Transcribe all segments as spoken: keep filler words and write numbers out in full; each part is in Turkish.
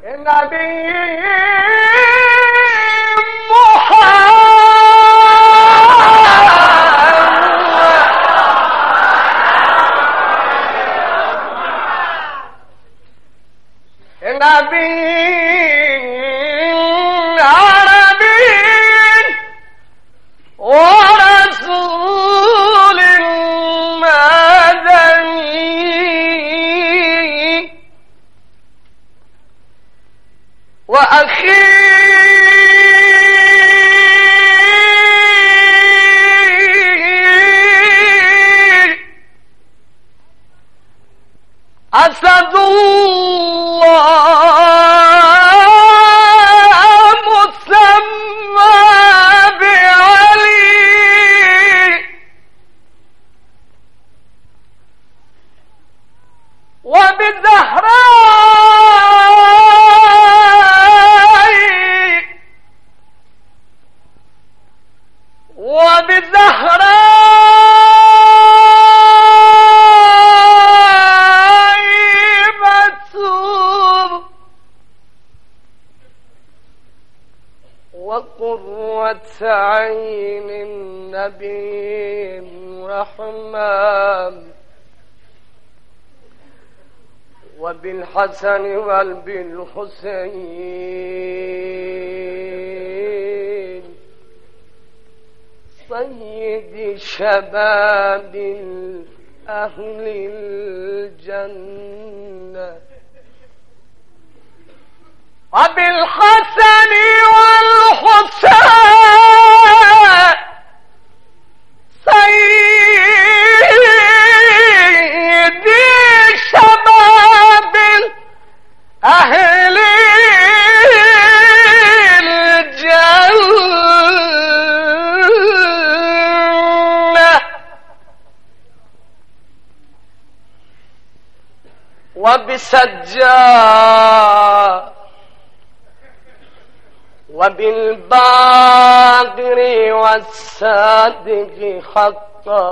نبی أسد الله مسمى بعلي وبزهراء وبزهراء وقرة عين النبي الرحمن وبالحسن وبالحسين سيد شباب أهل الجنة وبالحسن والحسين سيدي شباب أهل الجنة وبسجاد وبالباقر والصادق حقا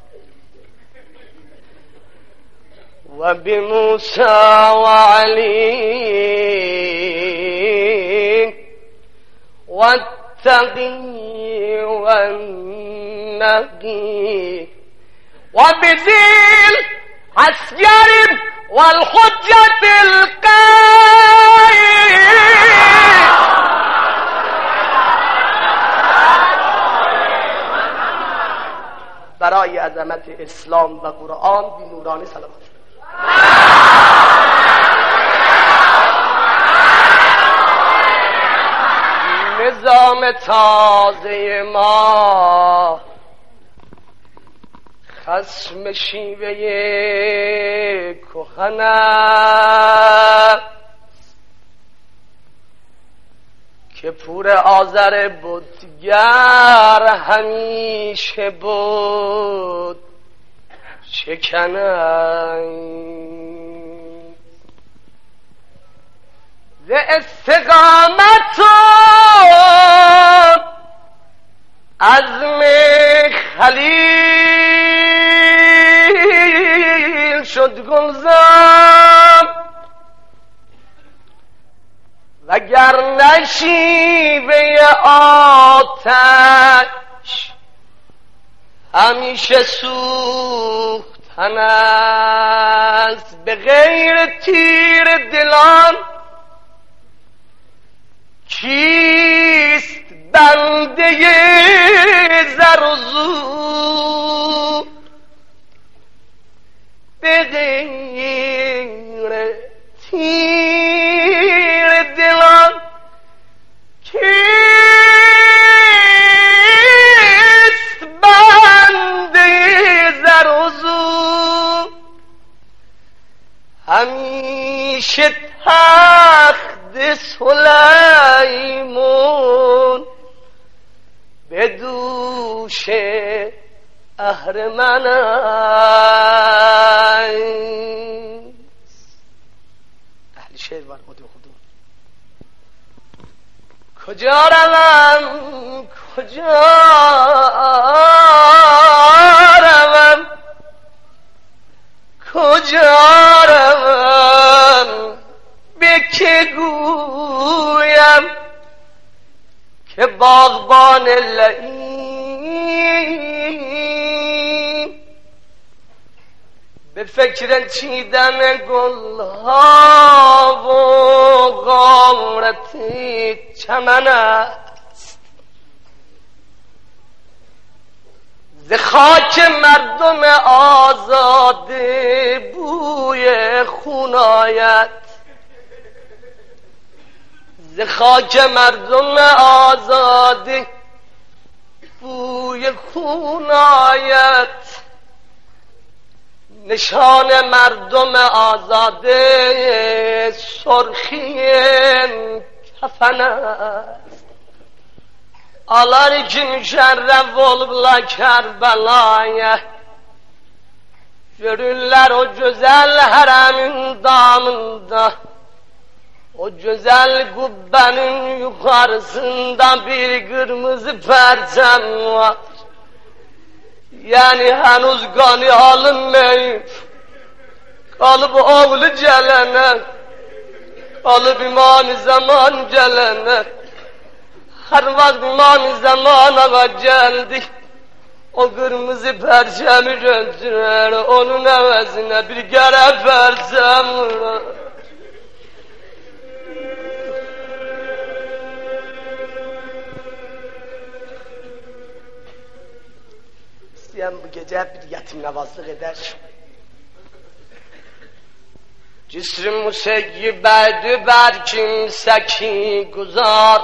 وبموسى وعلي والتقي والنقي وبذي العسكر والحجة القائم برای عظمت اسلام و قرآن بی نورانی سلام. نظام تازه ما خصم شیوه کهن است که پور آذر بودگر همیشه بود شکنند ز استقامت و عزم خلیل شد گلزار وگر نشیبه آتش همیشه سوختن است به غیر تیر دلان کیست بنده زر و زور به غیر تیر دلان کیست بنده زر و زور همیشه تخت سلیمون به دوش اهرمن است. اهل شعر و خود خودم کجا روم کجا روم کجا روم به که گویم که باغبان لعین به فکر چیدن گلها و غارت چمن است، ز خاک مردم آزاده بوی خون آید، ز خاک مردم آزاده بوی خون آید، نشان مردم آزاده سرخی کفن است. Aleyküm şerref olubla Kerbela'ya, görürler o güzel haremin damında, o güzel kubbenin yukarısında bir kırmızı perçem var. Yani henüz kanı alınmayıp, kalıp oğlu gelene, kalıp imam-ı zaman gelene, her vakit imam-ı zamana geldi, o kırmızı perçemi götürer, onun evezine bir kere perçem var. İsteyen bu gece bir yetim nevazlık eder. Cisr-i museyyibedü ber kimse ki guzar,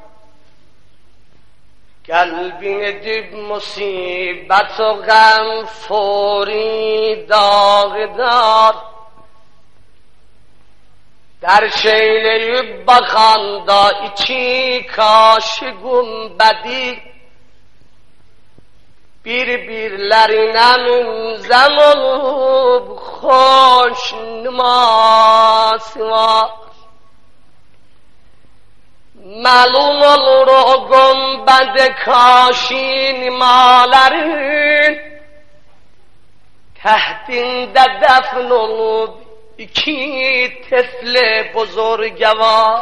kalbini dib musibet و غم فوری داغدار، در şeyleyip bakanda içi kaşı gumbedi, birbirlerine münzem olup hoş nüması var. Malum olur o gumbed kaşı nimaların, tehdinde defn olup iki tefle buzurgevar.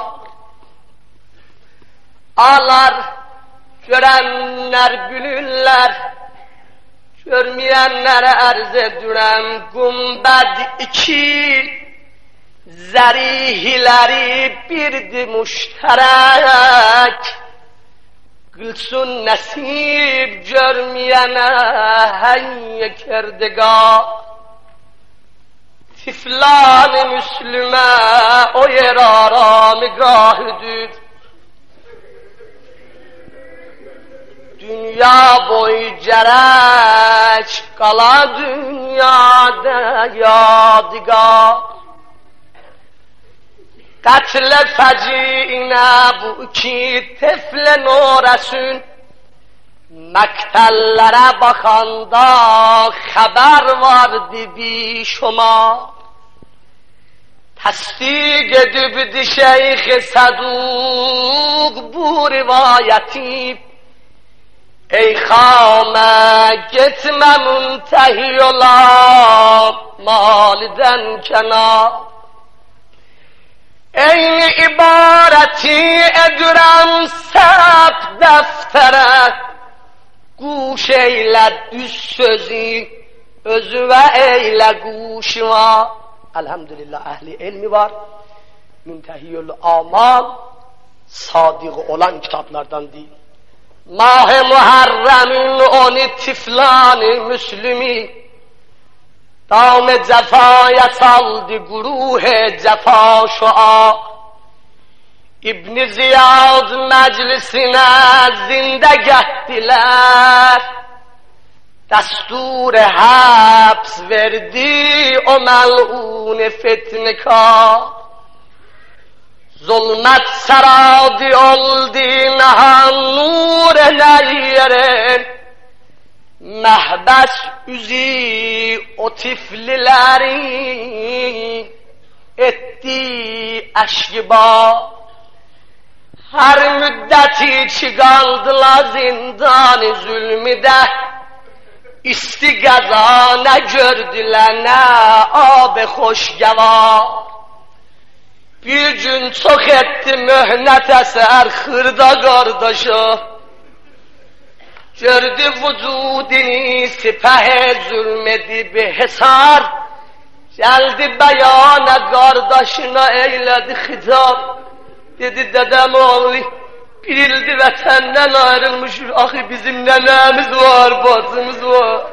Ağlar görenler gülürler, görmeyenlere arz edürem, gumbed iki zarihileri birdi müşterek, gülsün nasip görmeyene hanye kerdegah. Tiflan-ı Müslüme o yer aramigahıdır, dünya boyu cerek kala dünyada yadigar. Katle feci'ine bu iki tefle nuresun, mektellere bakanda haber vardı bir şoma. Tasdik edibdi Şeyh Saduk bu rivayeti, ey khame gitme muntehi ola maliden kenar. Eyni ibareti edürem sep deftere, guş eyle düz sözü, özü ve eyle guşu var. Elhamdülillah ehli ilmi var, müntehiyyül amal, sadık olan kitaplardan değil. Mah-ı Muharrem'in onu tiflan-ı Müslümi, dam cefaya saldı guruh cefa şua. İbn Ziyad meclisine zinde gettiler, destur haps verdi o mel'un fitnekar. Zulmet saradi oldu nehan nur neyyerin, mehbes üzi o tiflileri etti eşkiba. Her müddeti çıkaldılar zindan-ı zulmide, istigaza ne gördüler ne ab hoşgeva. Bir gün çok etti mühnet eser hırda kardeşa. Gördü vücudini sipehe zulmedi bir hesar. Geldi beyana kardeşine eyledi hitap. Dedi dedem oğlu birildi vatenden ayrılmış. Ahi bizim nenemiz var, bacımız var.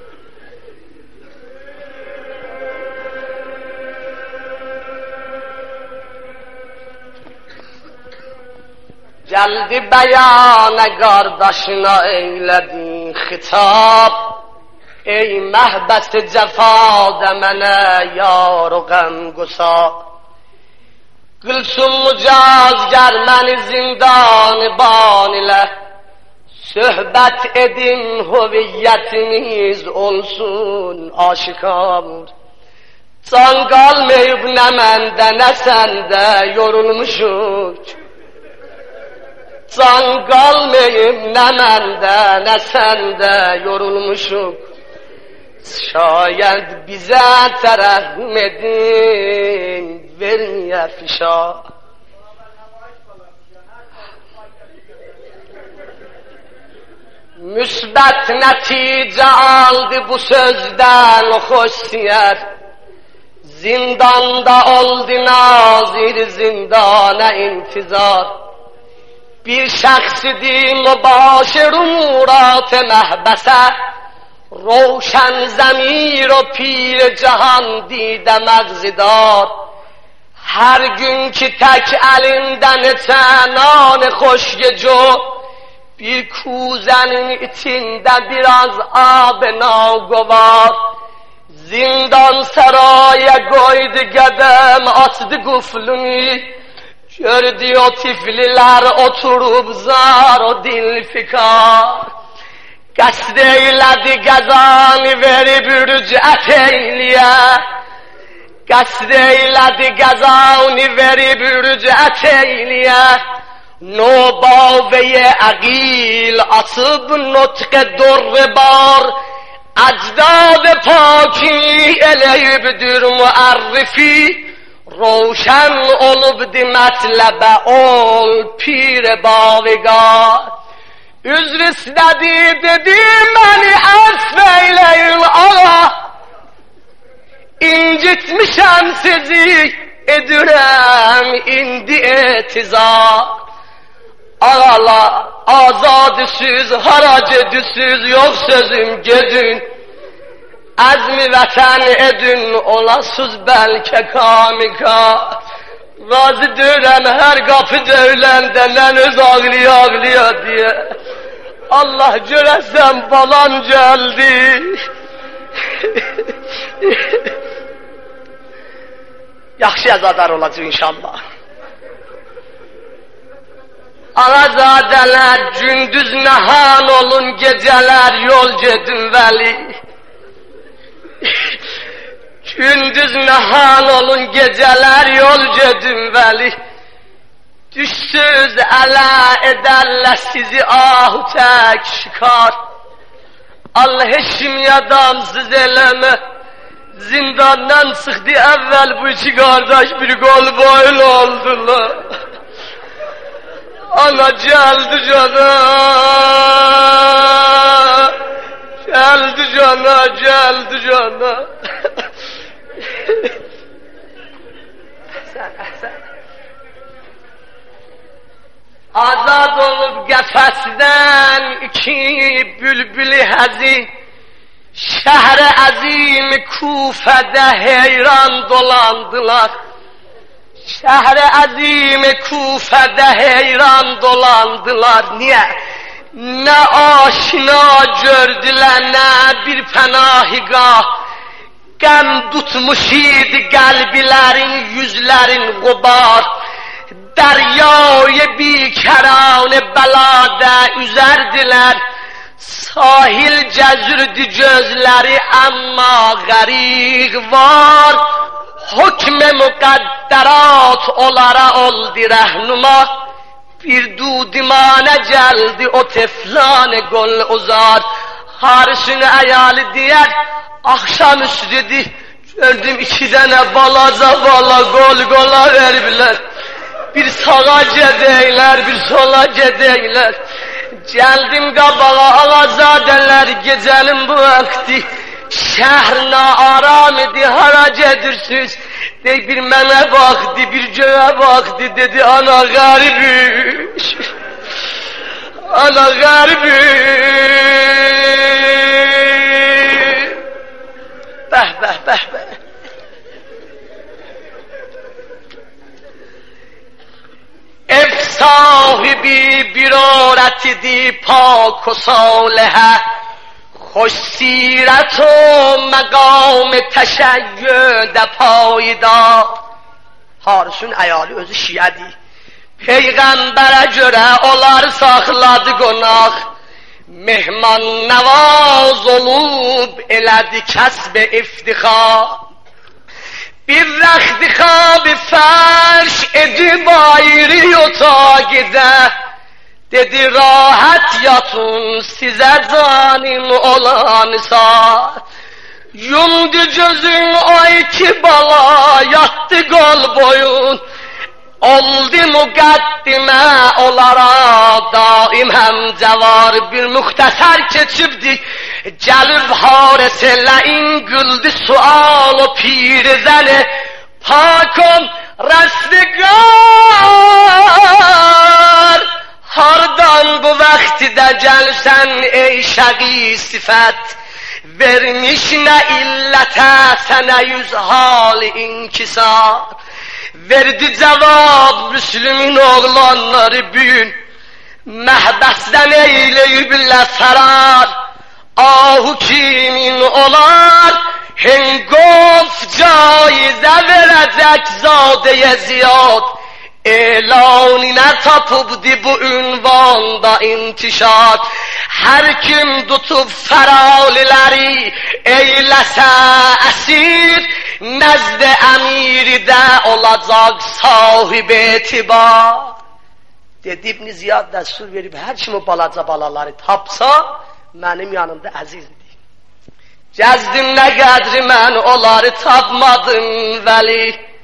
Geldi beyana kardeşine eyledi hitap. Ey mehbet cefa demene yar o gam gusa. Kılsın mucaz germeni zindan ban ile. Söhbet edin hüviyetimiz olsun aşikar. Can kalmayıp ne mende ne sende yorulmuşuk. Can kalmayıp ne mende ne sende yorulmuşuk. Şayet bize terehüm edin vermeye fişa. Müsbet netice aldı bu sözden hoşsiyer. Zindanda oldu nazir zindana intizar. Bir şahsidi mübaşir umurat mehbese. روشن زمیر و پیر جهان دیده مغزدار هر gün ki tek elinden çanan خوشگ جو bir کوزنin içinde biraz ab nagvar zindan saraya koydu gedem açtı guflunu gördü o tifliler oturup zar o dil fikar Qasd eylədi qəzanı verib rücət eyliyə Qasd eylədi qəzanı verib rücət eyliyə Nobavəyə əqil açıb notqə dorr bar Əcdad paki eləyibdir müərrifi Roşən olubdi mətləbə ol pir bavigar Üzr istedi dedi beni affeyleyin ağa İncitmişem sizi edirem indi etizar Ağalar azadısız haracedüsüz yok sözüm gedin Azmi vatan edin olasız belki kamika Razı dönem her kapı dövlende len öz ağlıyor ağlıyor diye Allah görəsən balam geldi Yaxşı azadar olacaq inşallah Ağazadeler gündüz nahan olun geceler yol gedin veli Gündüz nahan olun geceler yol gedin veli Düşsüz ələ edərlər sizi ahu tək şikar Allah eşim yadamsız eləmə Zindandan çıxdı əvvəl bu iki qardaş bir qol boylu oldular Ana gəldi cana Gəldi cana, gəldi cana Əhsən, əhsən Azad olup qəfəsdən iki bülbülü həzin Şəhər-i əzim Kufədə heyran dolandılar Şəhər-i əzim Kufədə heyran dolandılar Niyə? Nə aşina gördülər, nə bir pənahigah Qəm tutmuş idi qəlbilərin, yüzlərin qubar Deryayı bikerane belada üzerdiler Sahil cezürdü gözleri ama garik var Hükm-i mukadderat onlara oldu rehnuma Bir dudimane geldi o teflan gol uzar Harisini ayali diyer akşam üstüdü Gördüm iki tane balaca bala gol gola veribler. Bir sağa gedeyler, bir sola gedeyler. Geldim qabağa ağazadeler gecenin bu vakti. Şehir naaram idi, hara gedirsiniz? Dey bir mənə baxdı, bir göğe baxdı, dedi ana garibiş. Ana garibiş. Bəh bəh bəh bəh. Ev sahibi bir oratidir pak و صالحه خوش سیرت و مقام تشیع پایدار. Harisun əyali özü şiədir. Peyğəmbərə görə onlar saxladı qonaq. Mehman navaz olub elədi kəsb iftixar. Bir rəxti xab-ı fərş edib ayrı otaqdə. Dedi rahat yatın size zanim olan sağ. Yumdu gözün ay ki bala yattı gol boyun. Oldu muqaddimə olara daim həmcəvar. Bir müxtəsər keçibdi gəlib harisələyin güldü sual o pirzəni. Pakon rəsviqar hardan bu vaxtdə gəlsən ey şəqi sifət. Vermiş nə illətə sənə yüz hal inkisar. Verdi cavab Müslümin oğlanları bugün. Məhbəsdən eyləyiblə fərar. Ahu kimin olar? Hengof caizə verəcək zadəyə ziyad. Elanine tapıbdı bu ünvanda intişat. Her kim tutup feralileri eyləsə əsir, nəzd-i əmiri də olacaq sahib etibar. Dedi İbn Ziyad dəstur verib, hər kim o balaca balaları tapsa, mənim yanımda əzizdir. Gəzdim nə qədri mən onları tapmadım vəli.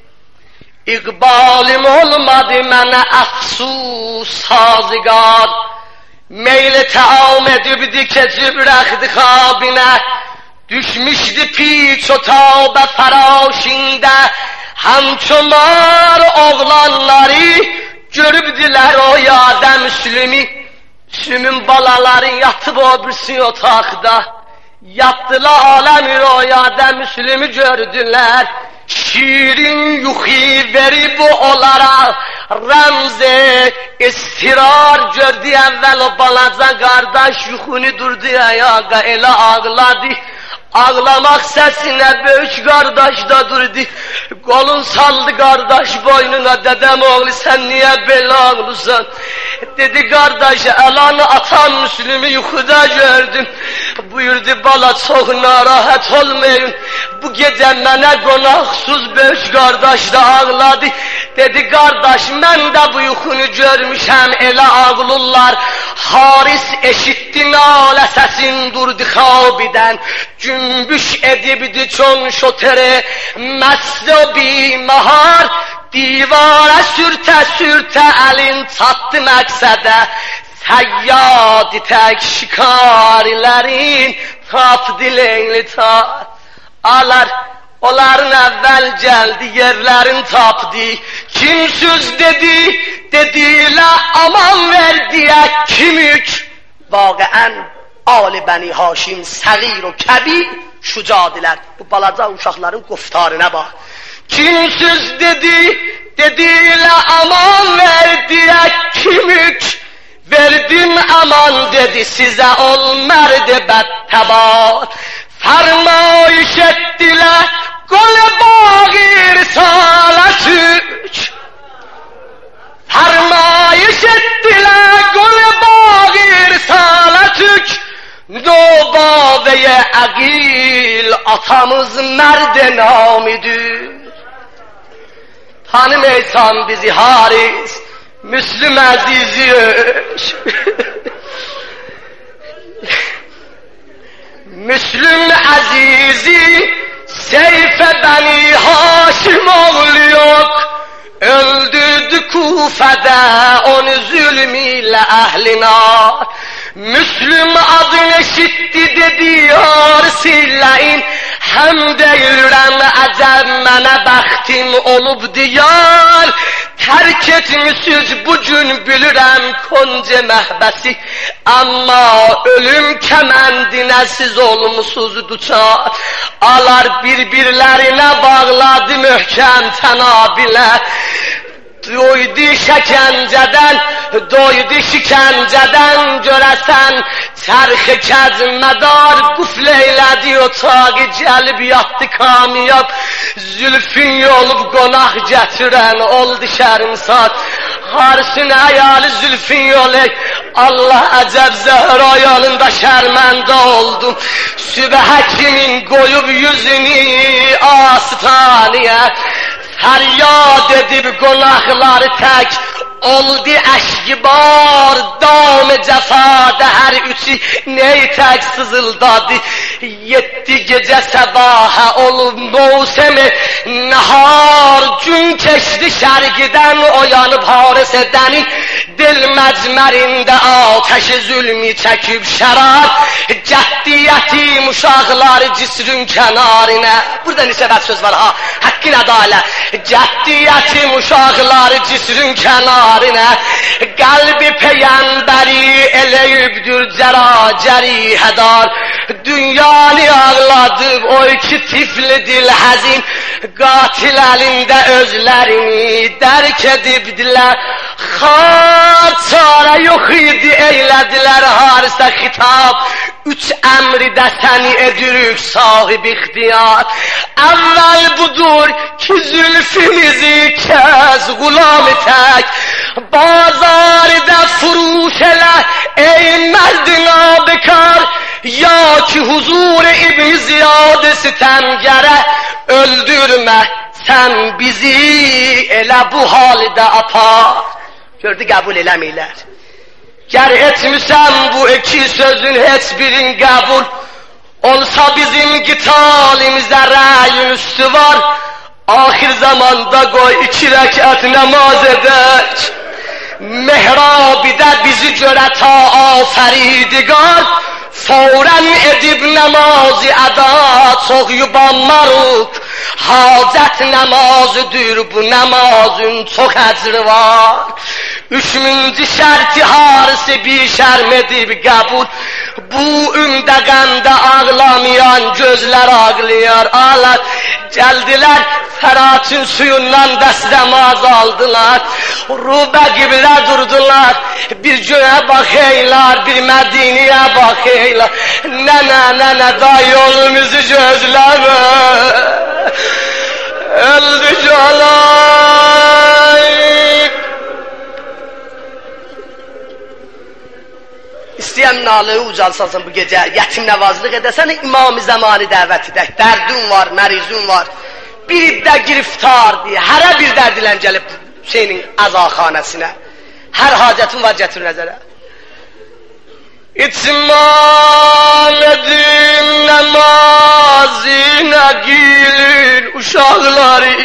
İqbalim olmadı mənə əfsus sazıqar. Meyli təam edibdi keçib rəxdi xabinə. Düşmüşdü piç o tabə fərashində. Həmçumar oğlanları görübdilər o yadə Müslümi. Müslümin balaları yatıb o birisi otaqda. Yatdılar aləmi o yadə Müslümi gördülər. Şirin yuxi verib onlara rəmz-i istirar gördü. Əvvəl o balaca qardaş yuxunu durdu ayağa elə ağladı. Ağlamaq səsinə böyük qardaş da durdu. Qolun saldı qardaş boynuna, dədəm oğlu sən niyə belə ağlısan? Dedi qardaş əlanı atan Müslümü yuxuda gördüm. Buyurdu bala çox narahat olmayın. Bu gecə mənə qonaqsuz böyük qardaş da ağladı. Dedi qardaş mən də bu yuxunu görmüşəm elə ağlırlar. Haris eşitdi nalə səsin durdu xabidən. Cümbüş edibdi çon şotere məst o bimahar. Divara sürtə sürtə əlin çatdı məqsədə. Səyyad tək şikarilərin tapdı leyli ta. Alar onların əvvəl gəldi yerlərin tapdı. Kim söz dedi, dedilə aman ver deyək kim yük. Vaqəən Ali Bəni Haşim səğir o kəbir şücadilər. Bu balaca uşaqların quftarına bax. Kim söz dedi, dedilə aman ver deyək kim yük. Verdim aman dedi sizə ol mərd-i bəttəbar. Fərmayış etdilər qol bağir salətük. Fərmayış etdilər qol bağir salətük. Nobaveye əqil atamız mərd-i namidir. Tanımeysan bizi Haris, Müslüm əzizi Müslüm əzizi Seyfe Beni Haşim oğlu yok, öldürdü Kufede onu zulmüyle ehline. Müslüm adını eşitti dediyor silleyin, hem deyirəm əcəb mənə bəxtim olub diyar. Terk etmişiz bugün bilirəm konca məhbəsi, amma ölüm kəməndinə siz olmuşsuz duçar. Alar bir-birlərinə bağladı möhkəm tənabilə. Doydu şəkəncədən, doydu şikəncədən görəsən, çərxi kəzmədar qufl eylədi otağı, gəlib yatdı kamiyab. Zülfün olub qonaq gətirən oldu şərmsad. Harsın əyalı zülfün yolu, Allah əcəb zəhra yolunda şərməndə oldum. Sübhə kimin qoyub yüzünü astaniyə, feryad edib qonaqları tək oldu əşkibar. Dam cəfada hər üçü ney tək sızıldadı. Yetti gecə səbahə olub mövsemi nəhar. Gün keçdi şərqidən oyanıb haris edəni, dil məcmərində ateşi zülmü çəkib şərab. Cəddiyyətim uşaqları cisrün kənarına. Burada nisbət söz var ha, haqqın adalə. Cəddiyyətim uşaqları cisrün kənarına, qəlbi peyğəmbəri eləyibdir cəracəri hədar. Dünyanı ağladıb o iki tifli dil həzin, qatil əlində özlərini dərk edibdilər. Xar çarə yox idi eylədilər harisə xitab. Üç əmri də səni edirik sahib ixtiyar. Əvvəl budur ki zülfimizi kəz qulamı tək, bazarda furuş elə ey mərdin abikar. Ya ki huzur İbn Ziyad sitemgərə, öldürmə sən bizi elə bu haldə apar. Gördü qəbul eləməylər. Gər etmişəm bu iki sözün heç birin qəbul olsa, bizim qitalimizdə rəyin üstü var. Ahir zamanda qoy iki rəkət namaz edək, mehrabidə bizi görə ta afəridigar. Fawran edib namazı əda çox yubanmarıq, hacət namazıdır bu namazın çox əcri var. Üçüncü şərti harisi bir şərm edib qəbul, bu ümdə qəmdə ağlamayan gözlər ağlayar. Ağlar gəldilər Fəratın suyundan dəstəmaz aldılar, Rubə qiblə durdular, bir göğe baxeylar, bir Mədiniyə baxeylar. Nənə, nənə da yolumuzu gözləmə, öldü calay. İstəyəm nalığı ucalsansın bu gecə, yetim nəvazlıq edəsən, İmam-ı Zəmani dəvət edək. Dərdin var, mərizun var, biri də giriftardır, hərə bir dərdilən gəlib Hüseynin əzaxanəsinə. Hər hacətin var, gətir nəzərə. İtman edim namazına gilir uşaqları,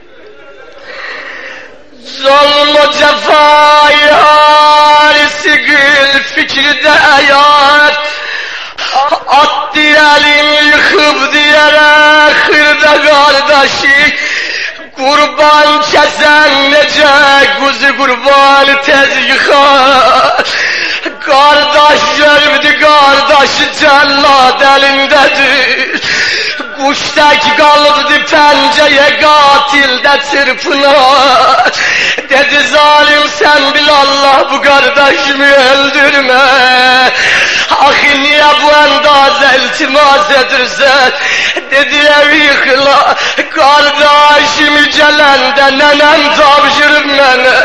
zulm o cəfayı harisi gül fikirdə əyar. At diyelim yıkıp diyere xırda kardeşi, kurban kesen nece kuzu kurban tez yıkar. Kardeş gördü kardeşi cellad elindedir, kuştak kalıbdı penceye katilde çırpınar. Dedi zalim sen bil Allah bu kardeşimi öldürme. Ahi niye bu endaze iltimas edirsen? Dedi evikla kardeşimi gelende nenem tavşırıp mene.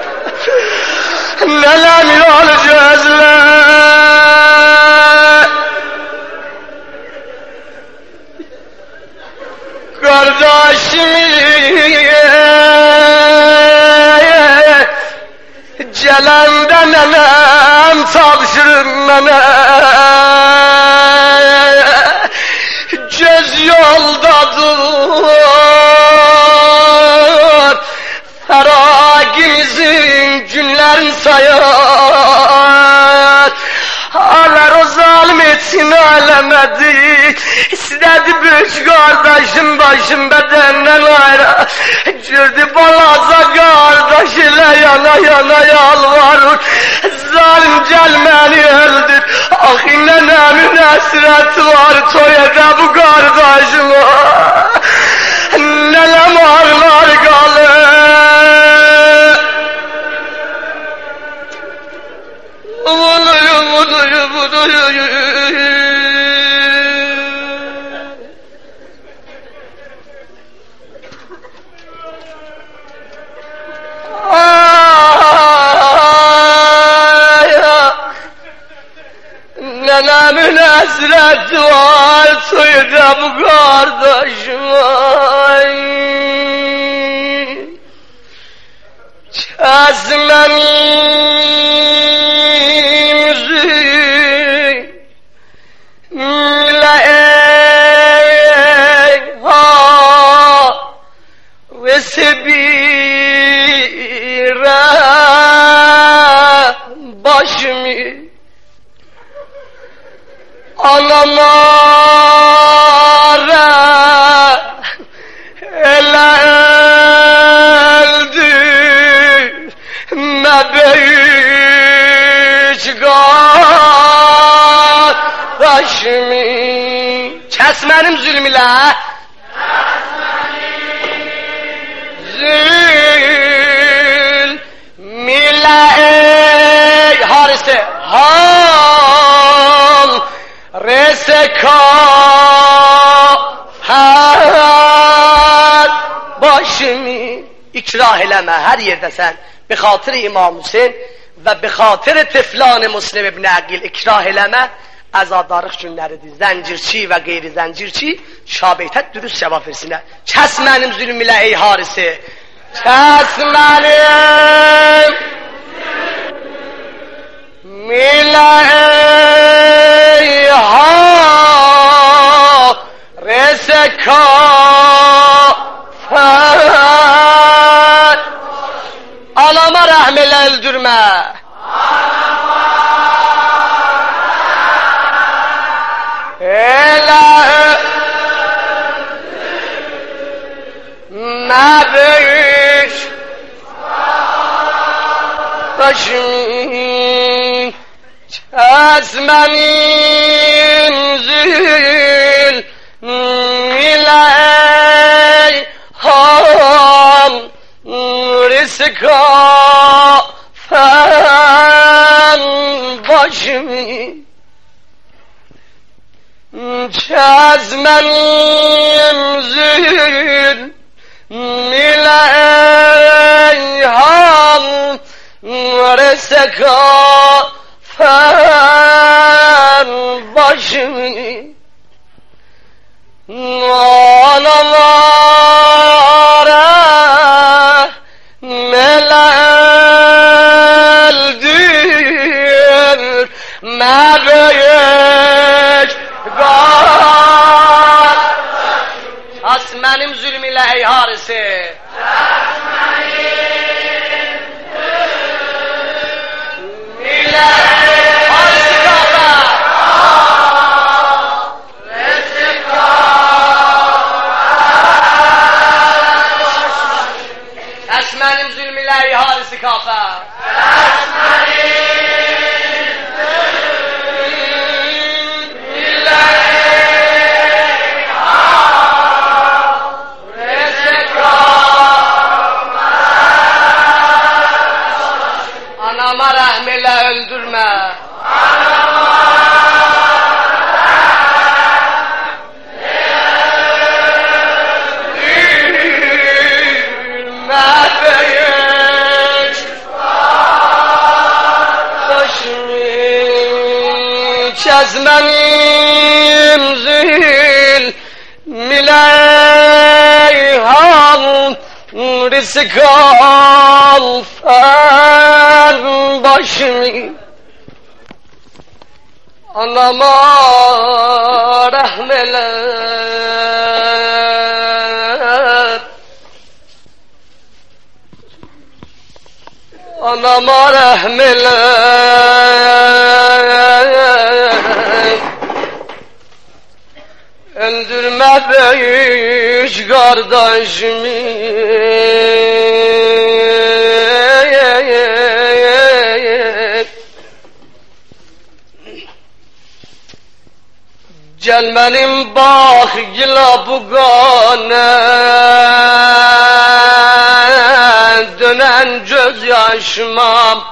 Nenem yol gözler, kardeşimi gelende nenem tavşırıp mene. Göz yoldadır sayar. Allah o zalim etsin alemedi. İstedi büyük kardeşim başım bedenden ayrı. Cürdü balaza kardeş ile yana yana yalvarır. Zalim gel beni öldür. Ah nenemin esreti var toyada bu kardeşim. Nenem ağırlar kalır. Vunuyu vunuyu vunuyu. Nenemin esreti var toyda bu kardeşim. Kesmemizi leyha ve sebire başımı anamara ele öldü ne büyük kardeşimi. Kesmenim zulmüyle zulmüyle ey Haris'te hal reseka her başımı ikrah eleme her yerde sen bi hatır İmam Hüseyin ve bi hatır tiflan Müslim ibn Aqil ikrah eleme azadarlıq günləridir. Zəncirçi və qeyri-zəncirçi şabeytət dürüst cavab versinlər. Kəs mənim zülmülə ey harisi. Kəs mənim milə ey harisi kafət. Anama rəhm elə öldürmə. Elə nə büyük başım kəs mənim zülmülə ey ham rizqa fən başımı kəs mənim zülmülə ey ham rizqa fən başımı analara mələ öldür mə böyük Kəs mənim zülmülə ey harisi. Kəs mənim zülmülə ey harisi kafə. Kəs mənim zülmülə ey harisi kafə. Kəs mənim anama rəhm elə öldürmə. Anama öldürmə böyük kardeşimi kəs mənim zülmülə ey ham rizqa fən başımı anama rəhm elə Anama rahmeyle öldürme büyük kardeşimi. Gelmenim bak gila bu gane dönen göz yaşıma.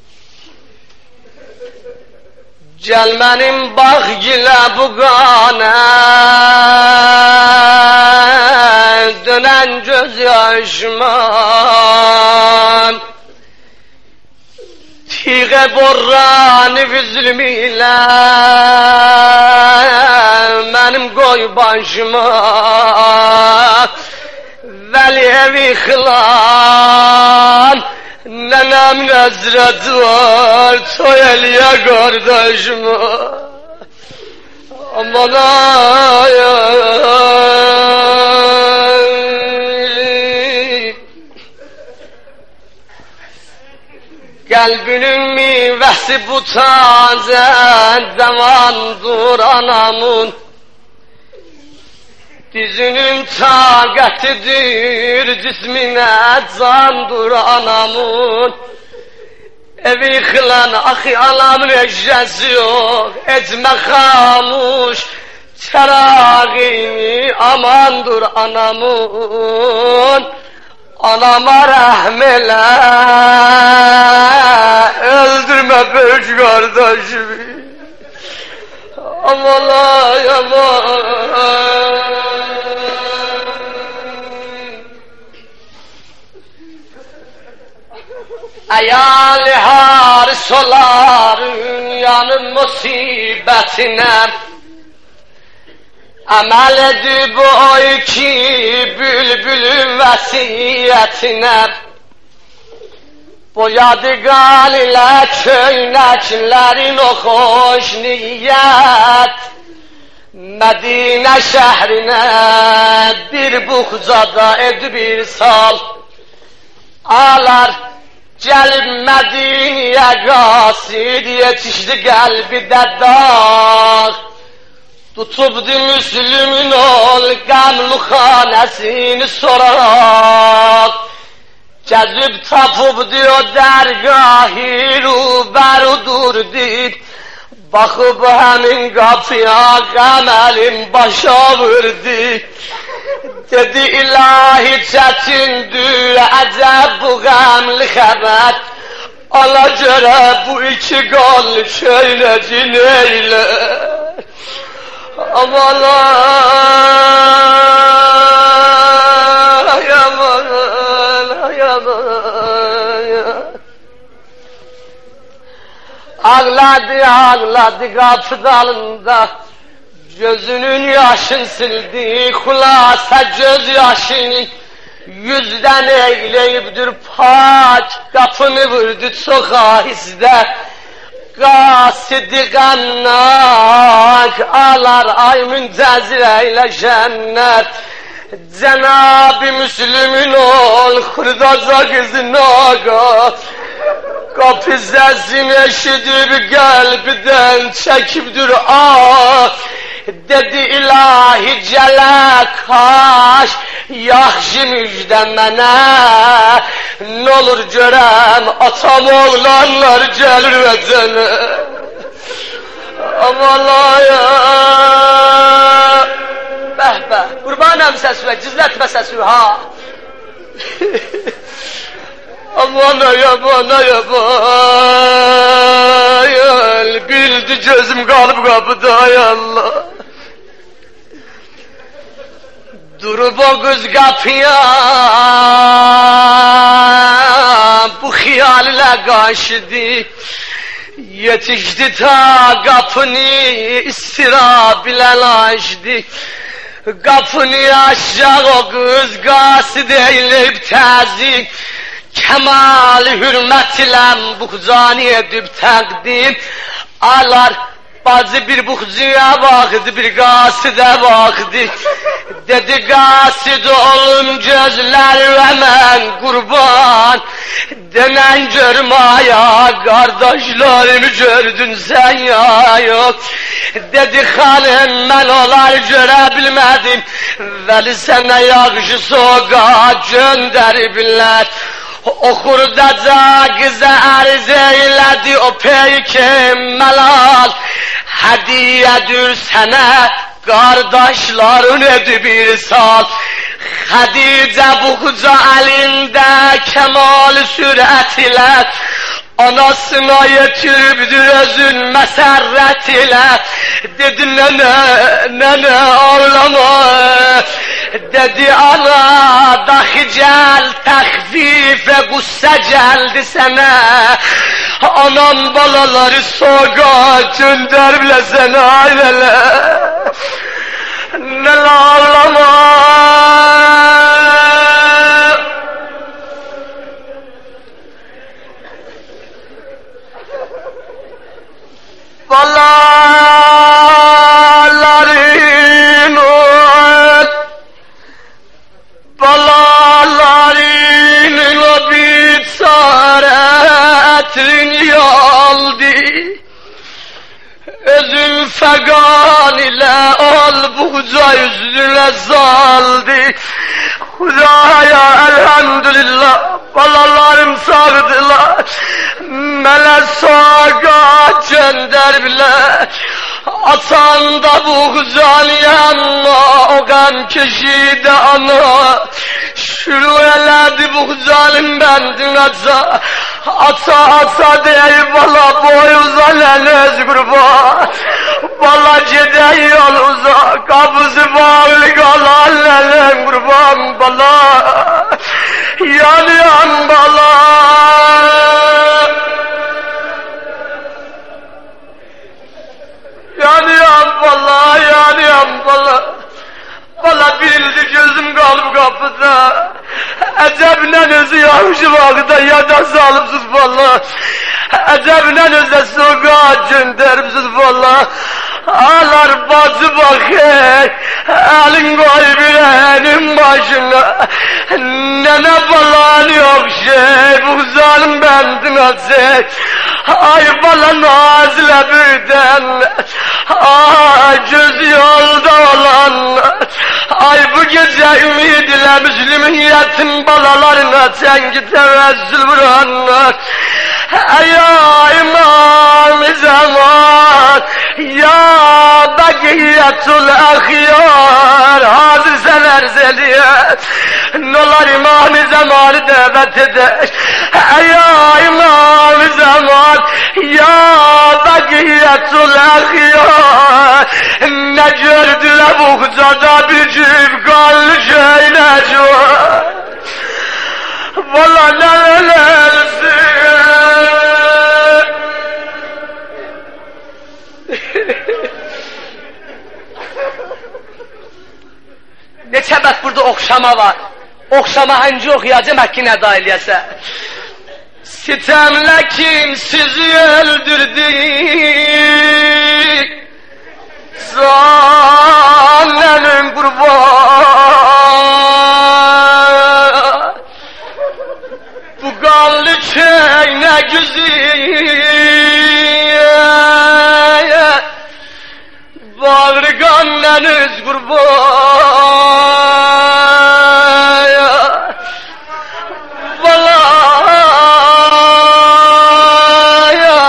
Gelmenim bak gila bu gane dönen göz yaşıma. Tiğe borranı üzülmüyle benim koy başıma. Veli evi kılan nenem nezret var toy eliye kardeşime. Aman ay kalbinin mivesi bu taze zamandır anamın. Dizinin takatidir cismine candır anamın. Evi kılan ahi anamın ecresi yok, etme kamuş çerağini amandır anamın. Anama rahmeyle öldürme büyük kardeşimi. Aman ay aman. Ayali har solar dünyanın musibetine. Amel edip o iki bülbülün vasiyetine. Bu yadigar ile köyneklerin o hoş niyet. Medine şehrine bir buhzada ed bir sal. Ağlar gelip Medine'ye gasid yetişti kalbi de dağ. Tutubdu Müslüm'ün ol gamlu hanesini sorarak. Cezip tapıp diyor dergâhi ruberu durdu. Bakıp hemin kapıya kamelim başa vurdu. Dedi ilahi çetindir acep bu gamlı haber. Ala göre bu iki gol şöyleci neyle. Aman ay aman ay aman. Ağladı ağladı kapı dalında. Gözünün yaşın sildi kulasa göz yaşını. Yüzden eyleyipdir pak kapını vurdu sokağa izde. Kasidi kannak alar ay müncezire cennet. Cenab-ı Müslüm'ün ol kurdaca kızın ağa. Kapı sesini eşidip kalbiden çekip dur ah. Dedi ilahi cele kaş yaxşı müjde mənə. N'olur görəm atam oğlanlar gelir vətənə. Aman aya bəh bəh qurbanəm səsvə cizlətmə səsvə ha. Aman ay aman ay aman. Bildi gözüm qalıb qapıda ay Allah. Durup o kız kapıya bu hiyal ile karşıdı. Yetişti ta kapını istirab ile açtı. Kapını aşağı o kız kasid eyleyip təzik. Kemal hürmet ile buhzani edip təqdim. Alar Bacı bir buxcuya baxdı, bir qasidə baxdı. Dedi qasid olum gözlər və mən qurban. Denən görmaya, qardaşlarımı gördün sən ya yok. Dedi xanım mən onlar görə bilmədim. Vəli sənə yağışı soğuğa göndəriblər. O xurdaca qıza ərz eylədi o peyki məlal. Hədiyədir sənə qardaşların edib bir sal. Xədicə buxuca əlində kəmal sürət ilə anasına yetiribdir özün məsərrət ilə. Dedi nənə, nənə ağlama. Dedi ana daxi gəl təxfifə qussə gəldi sənə. Anam balaları soğuğa göndəriblə sənə ailələ. Nənə ağlama. Balaların ol, balaların o biçaretrin yaldı. Özün fegan ile ol buğca yüzüne saldı. Hudaya elhamdülillah balalarım sardılar. Mele sağa gönderbiler. Atan da buğcan yanma o gam keşide ana. Şürüeledi buğcanım bendin ata. Ata ata dey bala boy uzan öz kurban. Bala cedey yol uzak kapısı bağlı kalan lelen kurban bala. Yan yan bala. Yan yan bala, yan yan bala. Bala bildi gözüm kalıp kapıda. Əcəblə özü yağışı vaxtda yada salıbsız valla. Əcəblə özü soğuğa göndəribsiz valla. Ağlar bacı bakır, elin koy birenin başına. Nene falan yok şey, bu zalim bendin azek. Ay bala nazile birden, ay göz yolda olan. Ay bu gece ümid ile Müslüm'ün yetim balalarına sengi tevezzül vuranlar. Ey imam zaman, ya bakiyetul ahyar, hazır sen erzeliye. Nolar imam zamanı davet eder. Ey imam zaman, ya bakiyetul ahyar. Ne gördüler bu kucada bir cüb kanlı şey ne var. Valla nelersin. Neçə bəs burada oxşama var. Oxşama həncə oxuyacam əkinə da eləyəsə. Sitemle kim sizi öldürdü? Zannenin kurban. Bu kanlı çeyne güzel. Bağrı kanneniz kurban. Valaya.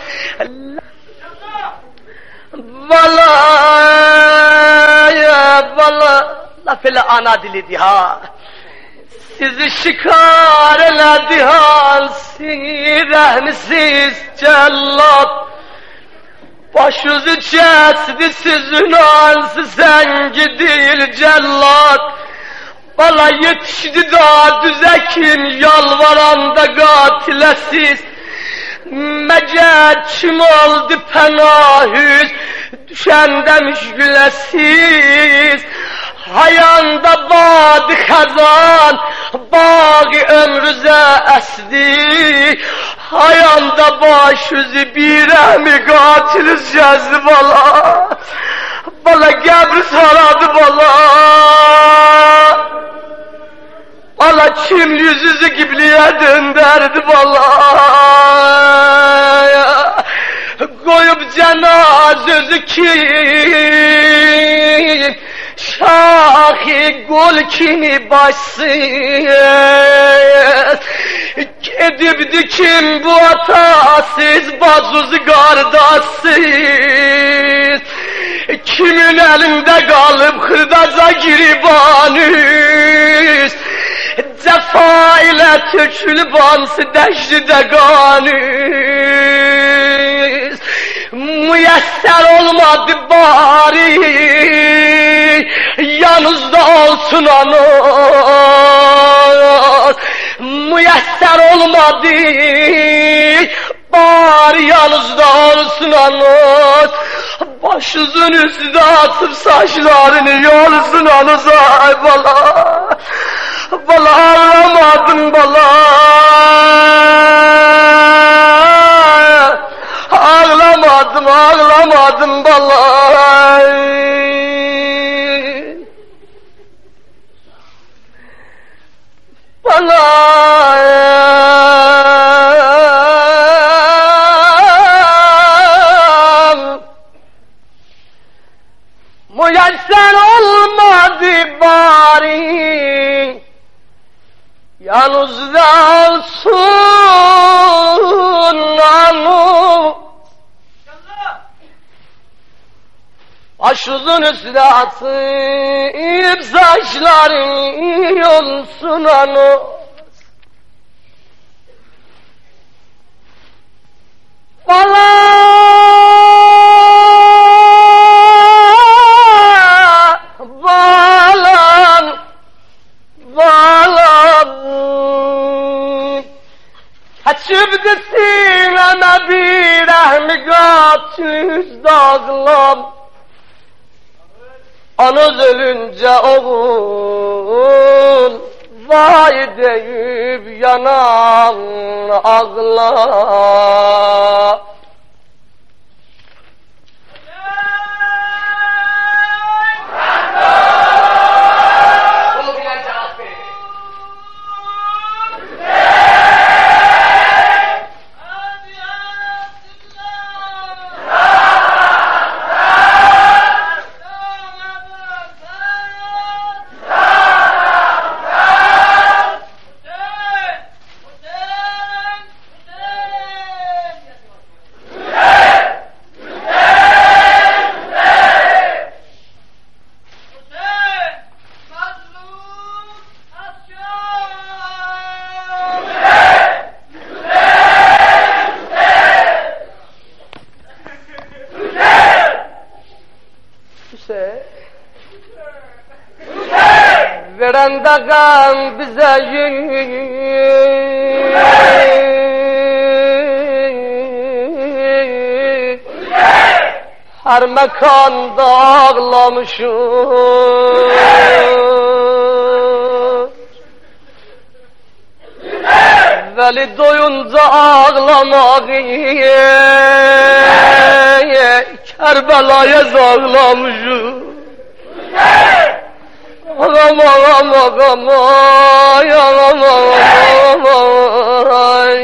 Valaya. Vala. Laf ele ana dilidir ha. Sizi şikar eledi halsi rəhmsiz cellat. Başınızı kesti sizin ansı sen gidil cellat. Bala yetişti da düzekin yalvaranda katilesiz. Meğer kim oldu penahüz düşende müşgülesiz. Hayanda bad xəzan, bağı ömrüzə əsdi. hayanda baş yüzü bir rəhmi qatiliz gəzdi bala. Bala qəbri saradı bala. Bala kim yüzüzü qibliyə döndərdi bala. Qoyub cənazözü kim şahi gol kimi başsız. Edibdi kim bu atasız bazuz qardaşsız. Kimin elinde kalıp hırdaca giribanız. Cefa ile tökülüp ansı dəşride qanız. Müyesser olmadı bari yanınızda olsun anız. Müyesser olmadı bari yanınızda olsun anız. Başınızın üstüne atıp saçlarını yolsun anız ay bala. Bala ağlamadım bala. Ağlamadım ağlamadım bala. Bala. Müyesser olmadı bari yalnızda olsun anı. Başınızın üstüne atıp saçların yolsun anı. Bala. Balam, balam, kaçıbdı sineme bir rəhmi qatüz dağlam. Anız ölünce oğul, vay deyip yanan ağlar. Verende gam bize yün. Her mekanda ağlamışım. Veli doyunca ağlamak Kerbela'ya ağlamışım. Ağam ağam ağam ay ağam ağam ay.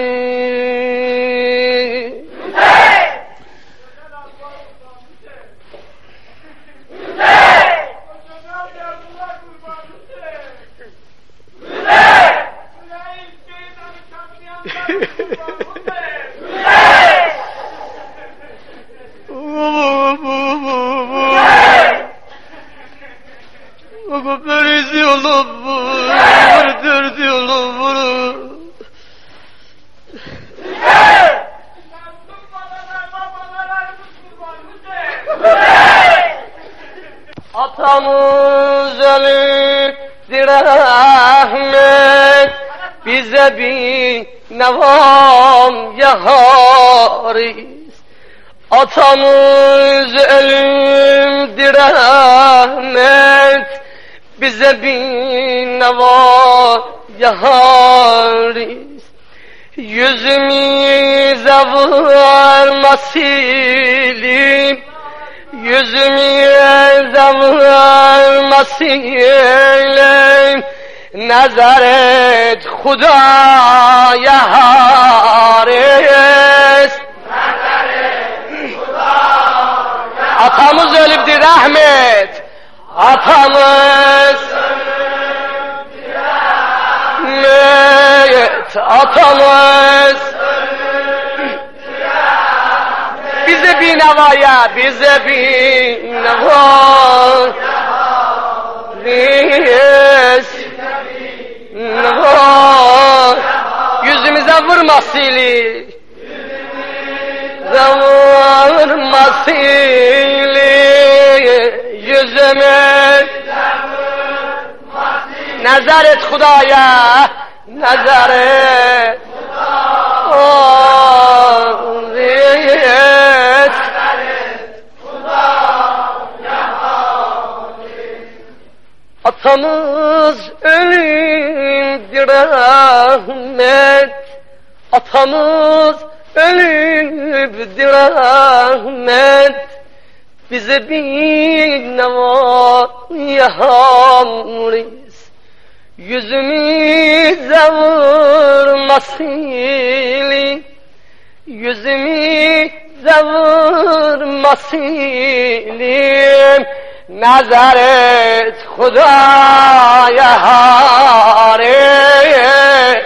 Böyle diyorlar bu, böyle diyorlar bunu. Atamız ölüktür rahmet, bize bir nevam yahariz. Atamız ölümdür rahmet, bize bir nevam yahariz. Yüzümüze vurma silim, yüzümüze vurma silim, nazar et Hudaya haris. Atamız ölübdür rahmet, atamız ölübdür rahmet, atamız ölübdür rahmet. Bize bir nevaya, bize bir nevaya, yüzümüze vurma sili, vurma sili, yüzümüze vurma sili. Nazar et Hudaya, nazar et atamız ölümdür rahmet, atamız ölümdür rahmet. Bize bir nevaya hamriz, yüzümüze vurma sili, yüzümüze vurma silim. Nazar et Hudaya haris,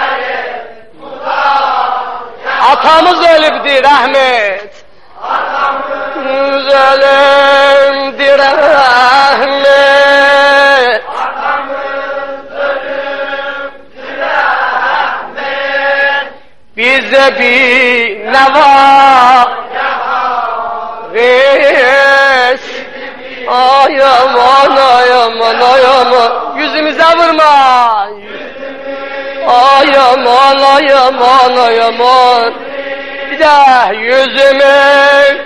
atamız ölübdür rahmet, atamız ölübdür rahmet, atamız ölübdür rahmet. Bize bir nevaya haris. Ay aman, ay aman, ay aman, yüzümüze vurma. Ay aman, ay aman, ay aman, bir de yüzüme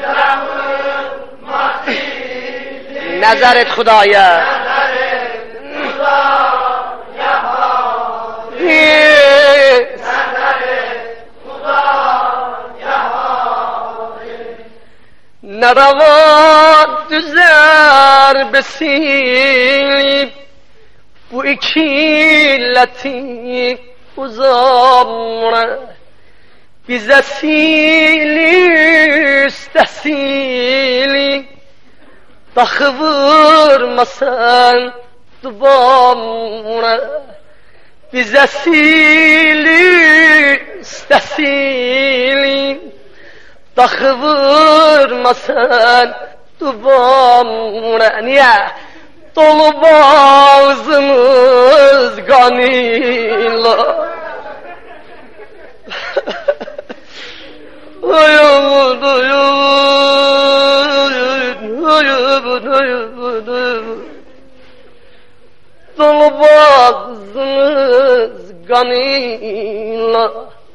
nazar et Hudaya, ne rava düzer besilip bu iki latif uzamra, bize sili üstesili, dahi vurmasan duvamra, bize sili üstesili, dahi vurmasan duvamra. Niye? Dolu boğazımız kanıyla. Ayamın ayamın ayamın ayamın, dolu boğazımız kanıyla.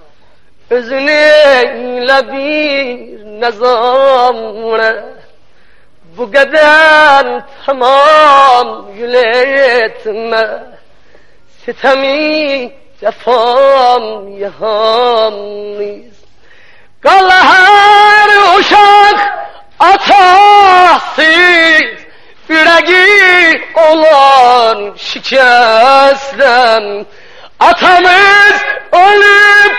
Özüneyle bir nezamre, bu kadar tamam yületme, sitemi cefam yahamliz. Kal her uşak atasız, yüreği olan şikestem. Atamız ölüp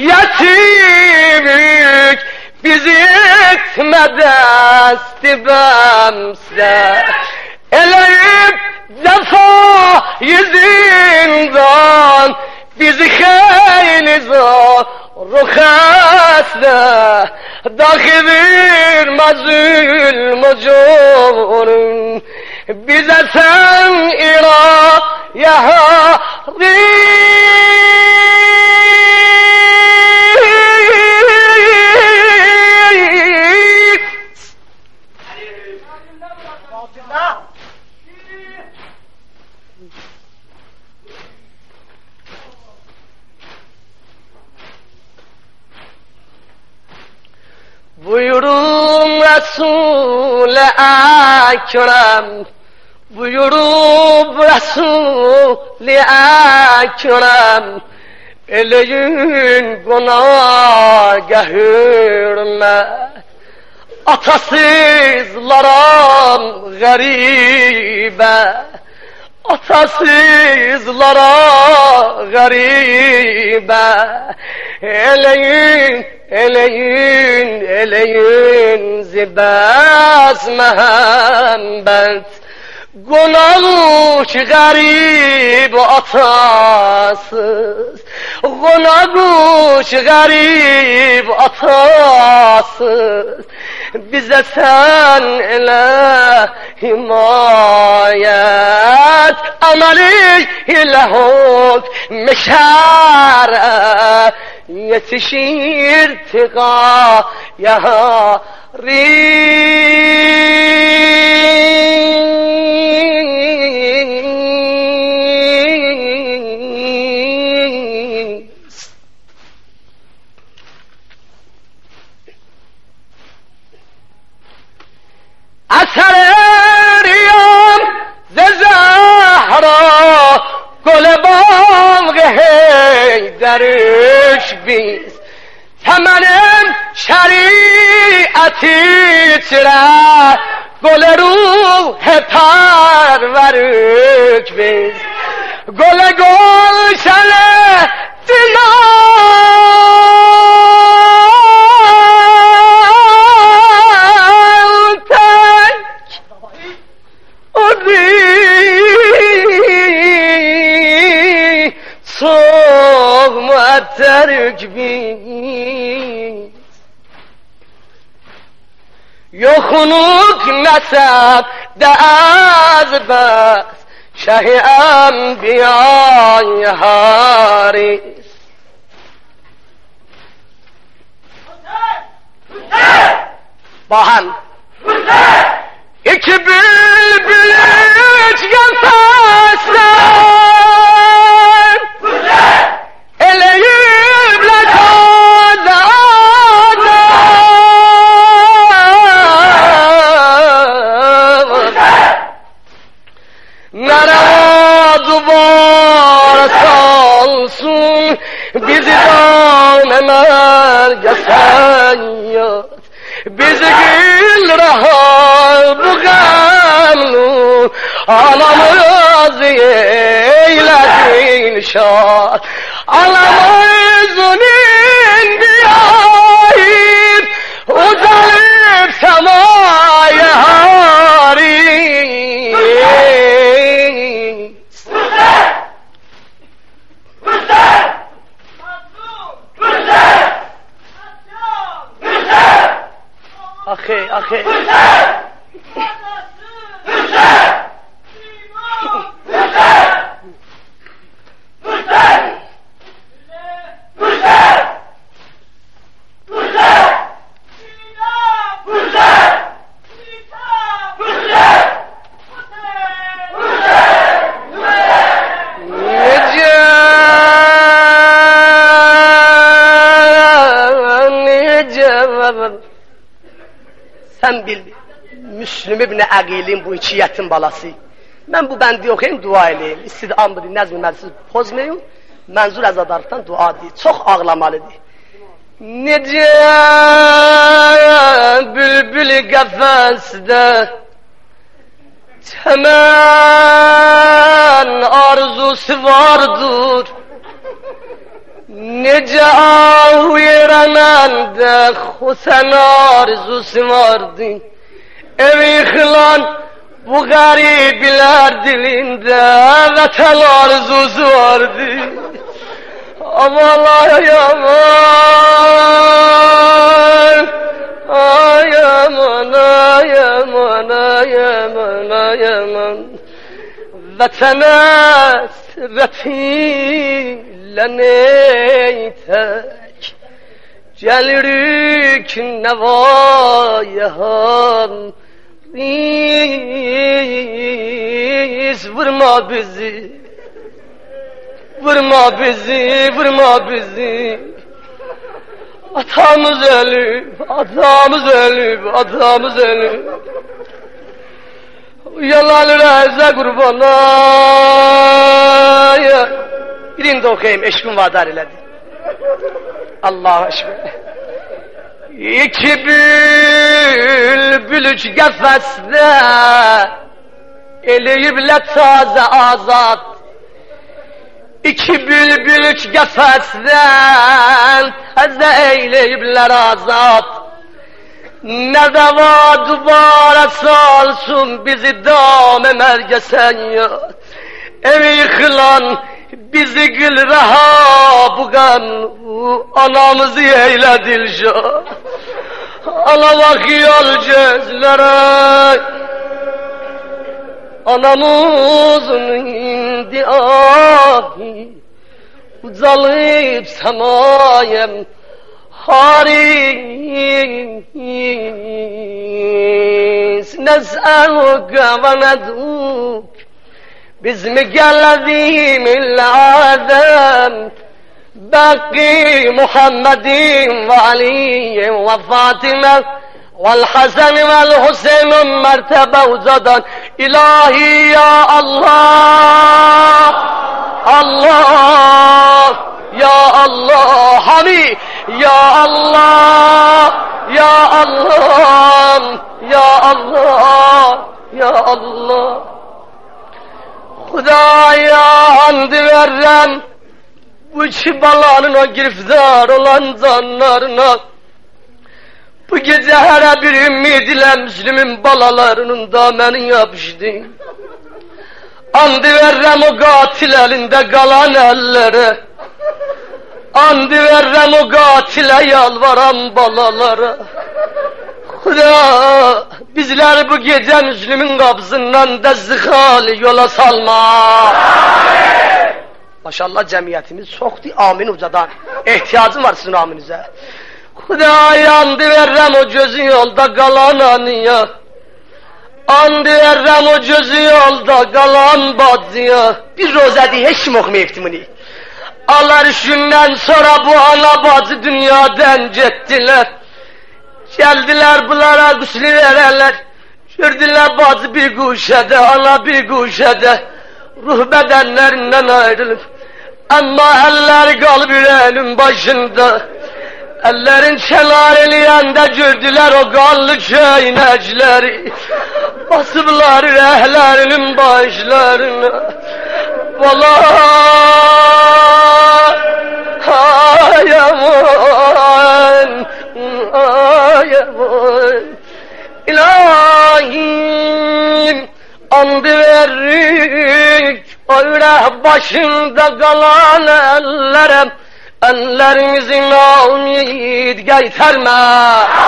yetimlik, bizi etme desti bemse. Eleyip defa yüzünden, bizi hayli zor ruhasla. Dahi bir mazul mucurun, bize sen ira ya buyurun Resul-i Ekrem, buyurun Resul-i Ekrem, Eleyin günah hürmet, atasızlaram garibe, atasızlara garibe. Eleyin, eleyin, eleyin zibaz mehembet, Gunaguş garip atasız, Gunaguş garip atasız, bize sen ile himayet, ameli ile hukm şer'e, yetişir tığa yarim. Eseriyem ze zehra gül bağ heyderiş biz, temelim şeriatı çire gül ruh perverik biz, gül gül şele çok muatterik biz, yokunuk nesep de az bes, şeh-i enbiya haris. Bahan İki bülbül içken sesler, eleyimle kazanır, nere duvar salsın, bizi danemer geseyyat, bizi gül rahat bu gamlu, anamız eyledin şad, anamızın indiyayim, uzalıp semaya harim. Ahi, ahi. Sen bil, Müslüm ibn Aqil'in bu iki yetim balası. Ben bu bendi okuyayım, dua edeyim. İstidi amri, nezmi meclisi pozmayın. Menzur azadarlıktan dua değil. Çok ağlamalıdır. Nece bülbül kafeste, temen arzusu vardır. Nece ahu yerenende husen arzusu vardı. Evi kılan bu garipler dilinde vatan arzusu vardı. Aman ay aman, ay aman, ay aman, ay aman, ay aman. Vatan hasretiyle neytek, gelirik nevaya hamriz. Vurma bizi, vurma bizi, vurma bizi. Atamız ölüp, atamız ölüp, atamız ölüp. Yalan reze kurbana ya, Birini de okuyayım, eşkin vadar elədi. Allahu Ekber. İki bülbül üç qəfəsdə eləyiblə tazə azad. İki bülbül üç qəfəsdən təzə eləyiblər azad. Nə dəva dubara salsın bizi dam mərgə səyyad. Evi yıkılan bizi gül raha bu qan, anamızı eyle dilşad. Ana bakıyor gözlere, anamızın indi ahi, ucalayıp semayem haris. Nes'eluke ve ned'uk باسم الذي العالم بقي محمد وعلي وفاطمة والحسن والحسين مرتبة وزدان. إلهي يا الله الله يا الله حمي يا الله يا الله يا الله يا الله. Hudaya and verem bu iki balanın o giriftar olan canlarına. Bu gece her bir ümidiyle Müslüm'ün balalarının dameni yapıştı. And verem o katil elinde kalan ellere. And verem o katile yalvaran balalara. Huda bizler bu gece Müslüm'ün kapısından dezzikali yola salma. Maşallah cemiyetimiz soktu amin ucadan. İhtiyacım var sizin aminize. Huda yandı verrem o gözü yolda kalan anıya. Andı verrem o gözü yolda kalan bacıya. Bir rozedi hiç mi okumayıptım bunu? Allah şundan sonra bu ana bacı dünyadan gittiler. Geldiler bunlara gusül vererler. Gördüler bazı bir guşede, ana bir guşede. Ruh bedenlerinden ayrılıp. Ama eller kalp yüreğinin başında. Ellerin kenar eleyende gördüler o kanlı köynekleri. Basıplar rehlerinin başlarına. Vallahi ay aman, ay aman. İlahim andı verik öyle başında kalan ellere. Ellerimizin ümid geyterme.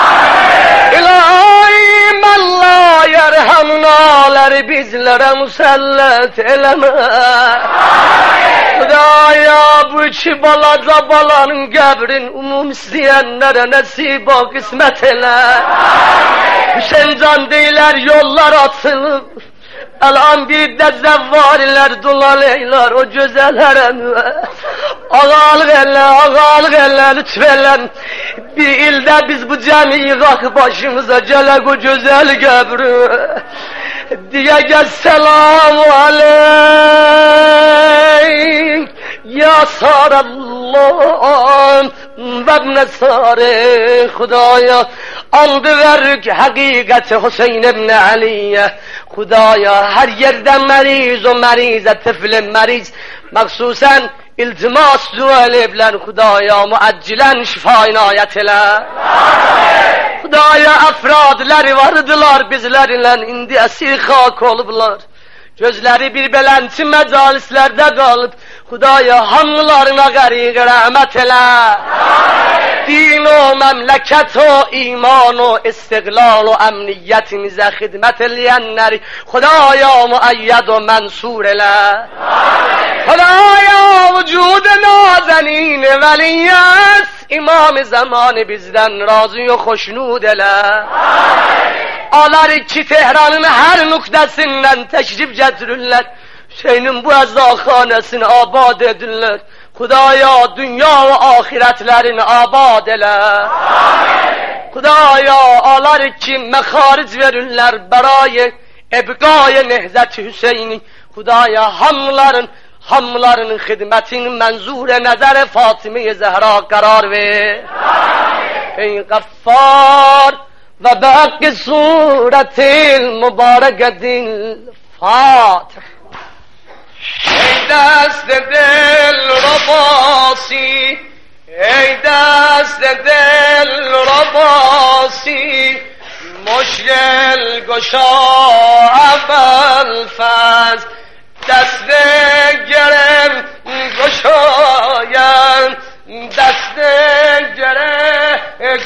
İlahim Allah yerhamnaları bizlere musallat eleme. Hudaya bu iki balaca balanın gebrin umum isteyenlere nasip o kısmet ele. Hüseyin can deyler yollar atılıp. Elan bir de zevvariler dulal eyler o güzel heremüve. Ağalık elle, ağalık elle lütfelen. Bir ilde biz bu cemiyi kalk başımıza gelek o güzel gebri. Diye gel selamu aleyk ya sarallah ve nesare Hudaya. Andı verik hakikati Hüseyin ibn Ali'ye. Hudaya her yerde meriz o merize tıflin meriz. Maksusen iltimas dua edibler Hudaya muaccilen şifa inayet ile. Hudaya efradları vardılar bizlerle indi esir hak olublar. Gözleri bir belenti mecalislerde kalıp Hudaya hamlarına garik rahmet ele. Din o memleket o iman o istiklal o emniyetimize hizmet eleyenleri Hudaya muayyed o mensur ele. Hudaya vücud nazenin veliyet İmam-ı zamanı bizden razı ve hoşnut ele. Alar iki Tehran'ın her noktasından teşrif getirirler. Hüseyin'in bu ezzahanesini abad edirler. Hudaya dünya ve ahiretlerini abad ele. Hudaya alar iki mekariz verirler berayı ebgâye nehzet Hüseyin'i. Hudaya hamların hamlarının hidmetin menzur nazar Fatıma Zehra karar ver. Ey Gaffar ve baki suretil mübareketil Fatih. Ey dest dil rabasi, ey dest dil rabasi, مشکل گشا اول فز دست گرم گشایم دست گره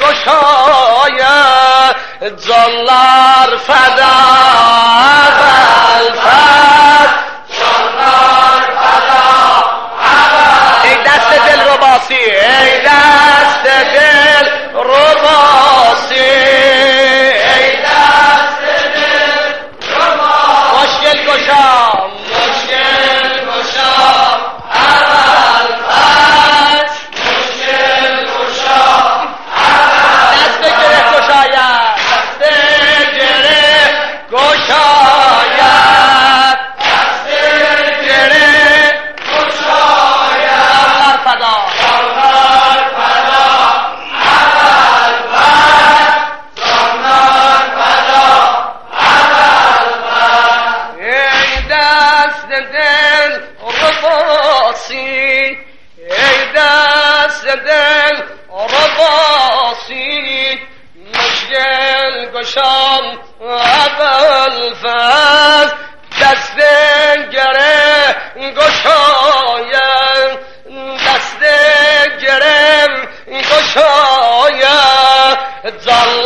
گشایم جانlar فدا اول فز جانlar فدا اول ای دست دل رو باسی ای دست دل رو باسی شام اول فز دست گره گشایم دست گرم گشایم